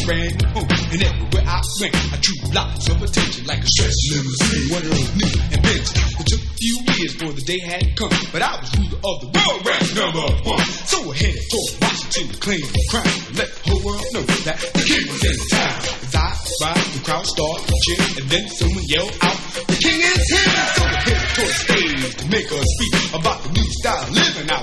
ran home, and everywhere I went, I drew lots of attention like a stretch limousine. One of those new inventions. It took a few years for the day had come, but I was ruler of the world, rap #1. So I headed toward Washington to claim the crown, and let the whole world know that the king was in town. As I arrived, the crowd started to cheer, and then someone yelled out, "The king is here!" So I headed toward the stage to make a speech about the new style living out